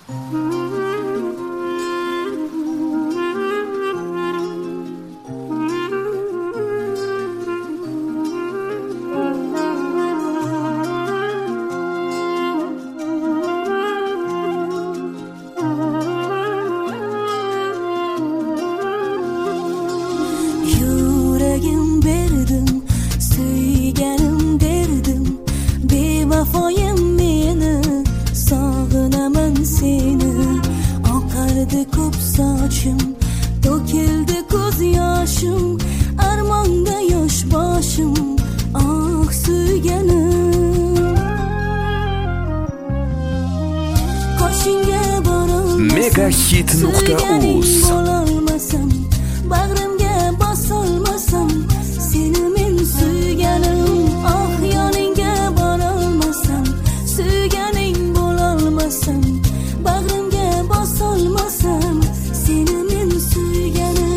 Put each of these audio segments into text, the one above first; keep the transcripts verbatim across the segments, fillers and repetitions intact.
Yuragim berdim, suyganim derdim, bevafoyim meni, sog'inaman seni. Oqardi ko'p sochim, to'kildi ko'z yoshim, armonda yosh boshim, ah suyganim. Qoshingga borolmasam, megahit nuqta uz bo'lolmasam, bag'rimga bosolmasam, seni men suyganim. Oh yoningga borolmasam, suyganing bo'lolmasam, bag'rimga bosolmasam, seni men suyganim.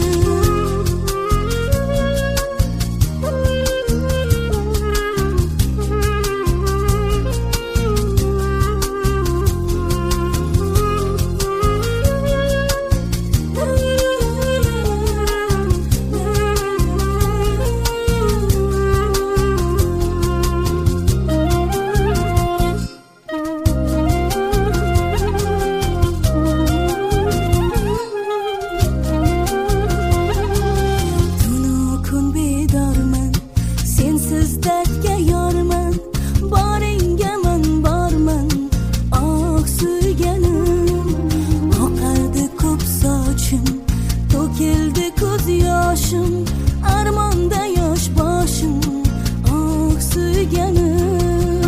Armonda yosh boshim, oh suyganim.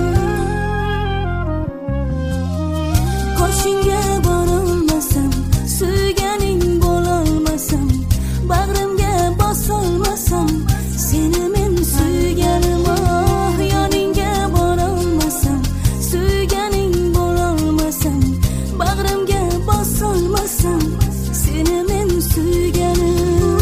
Qoshingga borolmasam, suyganing bo'lolmasam, bag'rimga bosolmasam, seni men suyganim. Oh yoningga borolmasam, suyganing bo'lolmasam, bag'rimga bosolmasam, seni men suyganim.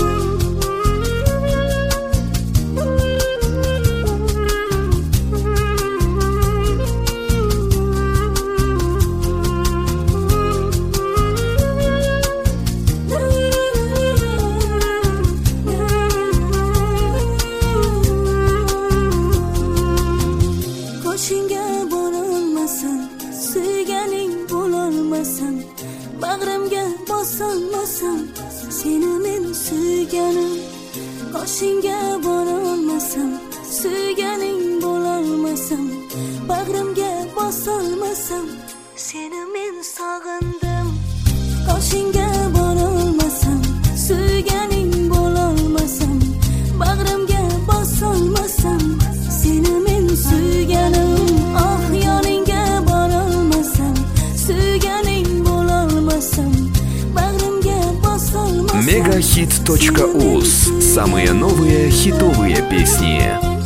Qoshingga borolmasam, suyganing bo'lolmasam, bag'rimga bosolmasam, seni men suyganim. Qoshingga borolmasam, suyganing bo'lolmasam, bag'rimga bosolmasam, seni men sog'indim. Qoshingga borolmasam, suyganing bo'lolmasam, bag'rimga bosolmasam, seni men suyganim. Oh yoningga borolmasam, suyganing bo'lolmasam, bag'rimga bosolmasam. megahit точка уз. Самые новые хитовые песни.